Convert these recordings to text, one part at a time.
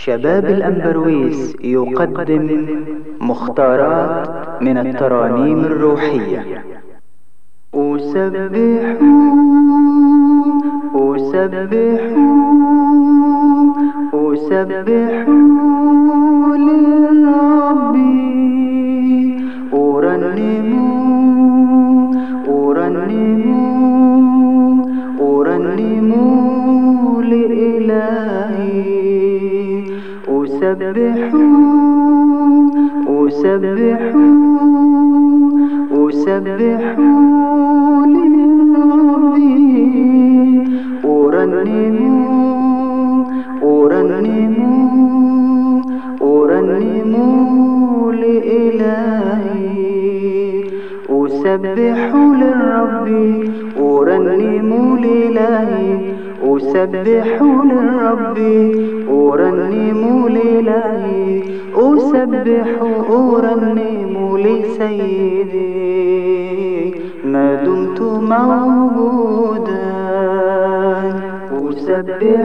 شباب الأنبرويس يقدم مختارات من الترانيم الروحية. أسبح أسبح أسبح للرب، أرنم لإلهي. أسبح للرب، أرنم لإلهي. أسبح للرب، أرنم لإلهي. أسبح للرب، أرنم لإلهي. أسبح أرنم لسيدي ما دمت موجودا. أسبح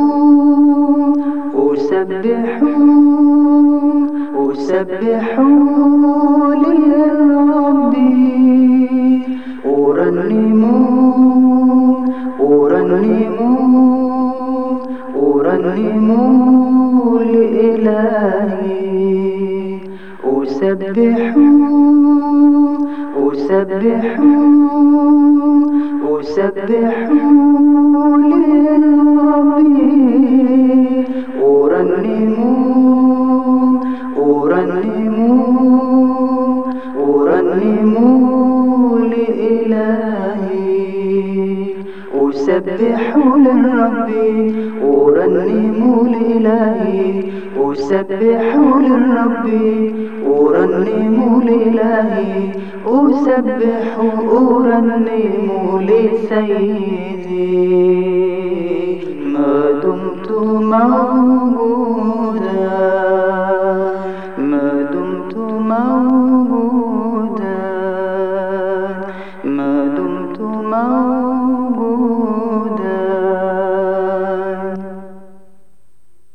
للرب، أرنم لإلهي. أسبح للرب، أرنم لإلهي. أسبح للرب، أرنم لإلهي. أسبح للرب، أرنم لإلهي. أسبح أرنم لسيدي ما دمت موجودا. ما دمت موجودا.